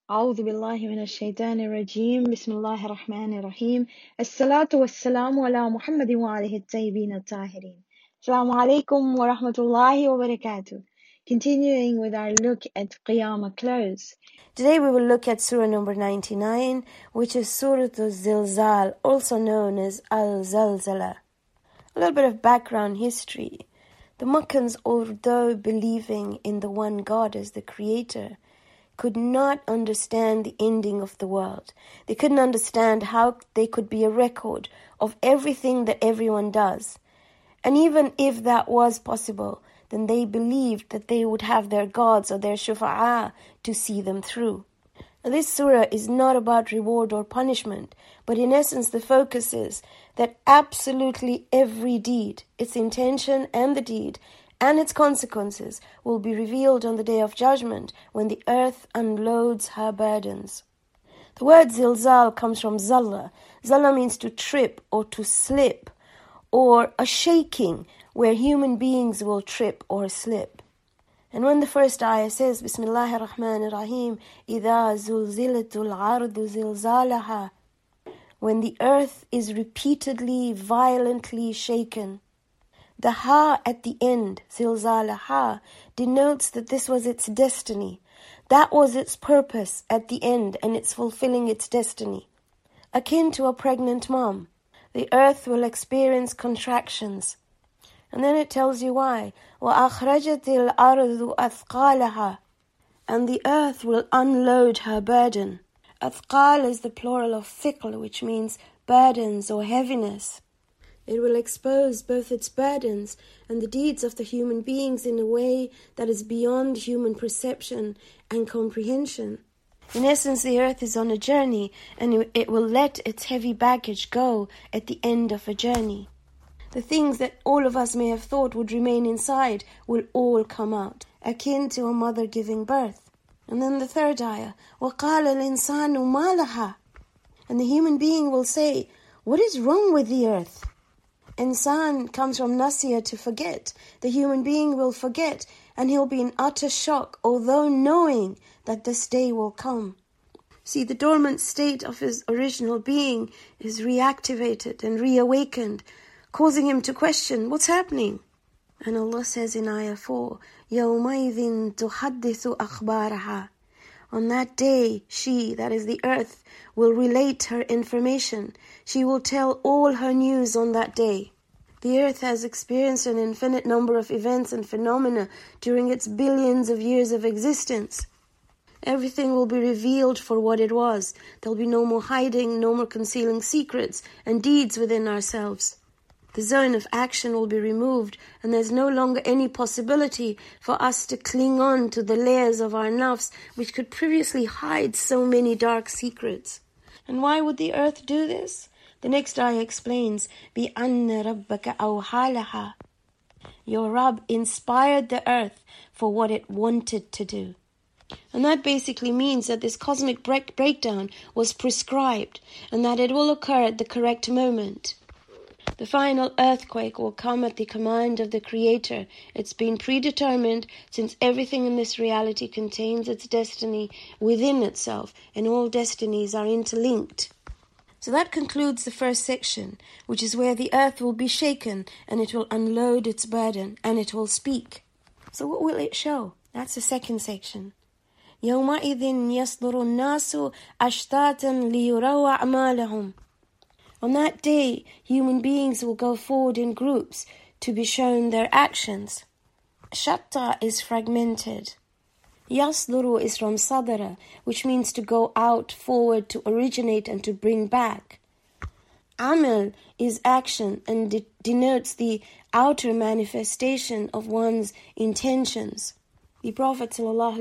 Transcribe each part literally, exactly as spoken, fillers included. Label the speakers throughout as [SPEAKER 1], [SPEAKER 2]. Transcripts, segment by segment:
[SPEAKER 1] أعوذ بالله من الشيطان الرجيم بسم الله الرحمن الرحيم الصلاة والسلام على محمد وآله الطيبين الطاهرين Assalamu alaikum wa rahmatullahi wa barakatuh. Continuing with our look at Qiyamah close.
[SPEAKER 2] Today we will look at Surah number ninety-nine, which is Surah Al-Zilzal, also known as Al-Zalzala. A little bit of background history. The Meccans, although believing in the one God as the creator, could not understand the ending of the world. They couldn't understand how there could be a record of everything that everyone does. And even if that was possible, then they believed that they would have their gods or their shufa'a to see them through. Now, this surah is not about reward or punishment, but in essence the focus is that absolutely every deed, its intention and the deed, and its consequences will be revealed on the Day of Judgment when the earth unloads her burdens. The word zilzal comes from zalla. Zalla means to trip or to slip, or a shaking where human beings will trip or slip. And when the first ayah says, Bismillahir Rahmanir Rahim, إِذَا زُلْزِلَتُ الْعَرْضُ زِلْزَالَهَا, when the earth is repeatedly, violently shaken. The ha at the end, zilzalaha, denotes that this was its destiny. That was its purpose at the end, and it's fulfilling its destiny. Akin to a pregnant mom, the earth will experience contractions. And then it tells you why. وَأَخْرَجَتِ الْأَرْضُ أَثْقَالَهَا, and the earth will unload her burden. Athqal is the plural of thiql, which means burdens or heaviness. It will expose both its burdens and the deeds of the human beings in a way that is beyond human perception and comprehension. In essence, the earth is on a journey, and it will let its heavy baggage go at the end of a journey. The things that all of us may have thought would remain inside will all come out, akin to a mother giving birth. And then the third ayah, وَقَالَ الْإِنسَانُ مَا لَهَا, and the human being will say, what is wrong with the earth? Insan comes from nasiya, to forget. The human being will forget, and he'll be in utter shock, although knowing that this day will come. See, the dormant state of his original being is reactivated and reawakened, causing him to question, what's happening? And Allah says in ayah four, يَوْمَئِذٍ تُحَدِّثُ أَخْبَارَهَا, on that day, she, that is the earth, will relate her information. She will tell all her news on that day. The earth has experienced an infinite number of events and phenomena during its billions of years of existence. Everything will be revealed for what it was. There'll be no more hiding, no more concealing secrets and deeds within ourselves. The zone of action will be removed, and there's no longer any possibility for us to cling on to the layers of our nafs, which could previously hide so many dark secrets. And why would the earth do this? The next ayah explains, بِأَنَّ رَبَّكَ أَوْحَى لَهَا, your Rabb inspired the earth for what it wanted to do. And that basically means that this cosmic break- breakdown was prescribed, and that it will occur at the correct moment. The final earthquake will come at the command of the Creator. It's been predetermined, since everything in this reality contains its destiny within itself, and all destinies are interlinked. So that concludes the first section, which is where the earth will be shaken, and it will unload its burden, and it will speak. So what will it show? That's the second section. يَوْمَئِذٍ يَصْدُرُ النَّاسُ أَشْتَاتًا لِيُرَوْا أَعْمَالَهُمْ. On that day, human beings will go forward in groups to be shown their actions. Shatta is fragmented. Yasduru is from sadara, which means to go out, forward, to originate and to bring back. Amal is action and de- denotes the outer manifestation of one's intentions. The Prophet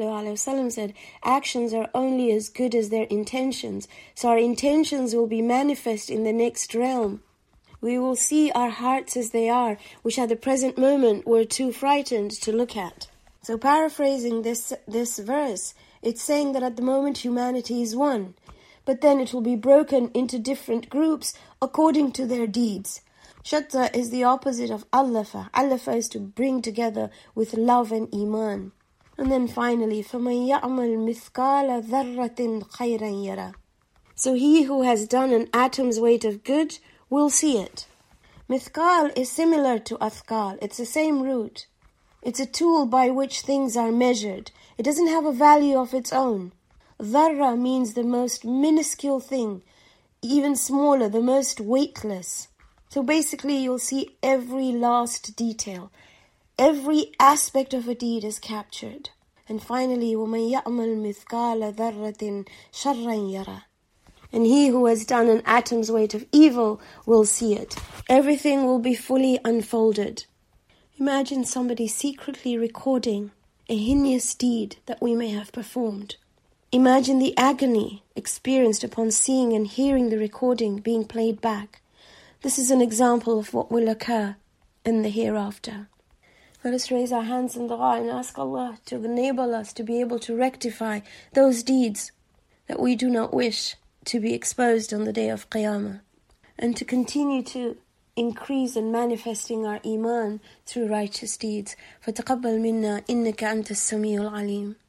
[SPEAKER 2] ﷺ said, actions are only as good as their intentions. So our intentions will be manifest in the next realm. We will see our hearts as they are, which at the present moment we're too frightened to look at. So paraphrasing this, this verse, it's saying that at the moment humanity is one, but then it will be broken into different groups according to their deeds. Shatta is the opposite of allafa. Allafa is to bring together with love and iman. And then finally, فَمَنْ يَعْمَلْ مِثْقَالَ ذَرَّةٍ خَيْرًا يَرَى. So he who has done an atom's weight of good will see it. Mithqal is similar to athqal. It's the same root. It's a tool by which things are measured. It doesn't have a value of its own. Dharra means the most minuscule thing, even smaller, the most weightless. So basically you'll see every last detail. Every aspect of a deed is captured. And finally, وَمَنْ يَعْمَلْ مِثْقَالَ ذَرَّةٍ شَرًّا يَرَى. And he who has done an atom's weight of evil will see it. Everything will be fully unfolded. Imagine somebody secretly recording a heinous deed that we may have performed. Imagine the agony experienced upon seeing and hearing the recording being played back. This is an example of what will occur in the hereafter. Let us raise our hands in dua and ask Allah to enable us to be able to rectify those deeds that we do not wish to be exposed on the day of Qiyamah, and to continue to increase in manifesting our iman through righteous deeds. فَتَقَبَّلْ مِنَّا إِنَّكَ أَنْتَ السَّمِيعُ الْعَلِيمُ.